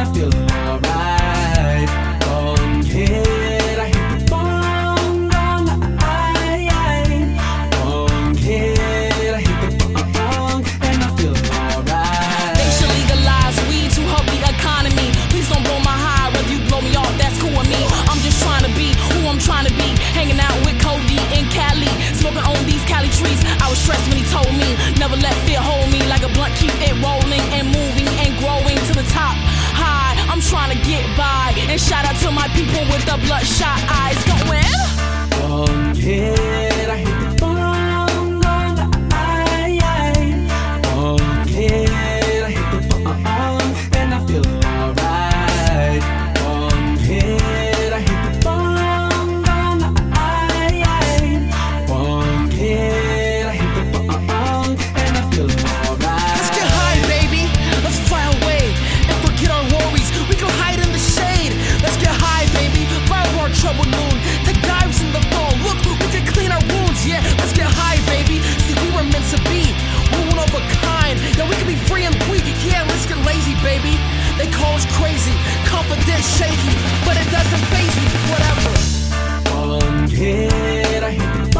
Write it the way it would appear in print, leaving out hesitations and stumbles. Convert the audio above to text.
I feel alright. Bong hit, I hit the bong, bong, bong hit, I hit the bong, and I feel alright. They should legalize weed to help the economy. Please don't blow my high, whether you blow me off, that's cool with me. I'm just trying to be who I'm trying to be, hanging out with Cody in Cali, smoking on these Cali trees. I was stressed when he told me, never let fear hold me, like a blunt, keep it rolling and moving and growing to the top. High, I'm trying to get by, and shout out to my people with the bloodshot eyes going. Bong hit, I hit the bong, bong, bong hit, I hit the bong, and I feel alright. Bong hit, I hit the bong, bong, bong hit, I hit the bong, and I feel alright. Let's get high, baby. Let's fly away and forget our worries. We can hide in the shade. Let's get high, baby. Fire our troubled moon. Take dives in the fall. Look, we can clean our wounds. Yeah, let's get high, baby. See, we were meant to be. We're one of a kind. Yeah, we can be free and weak. Yeah, let's get lazy, baby. They call us crazy, confident, shaky, but it doesn't faze me. Whatever. Bong hit, I hit the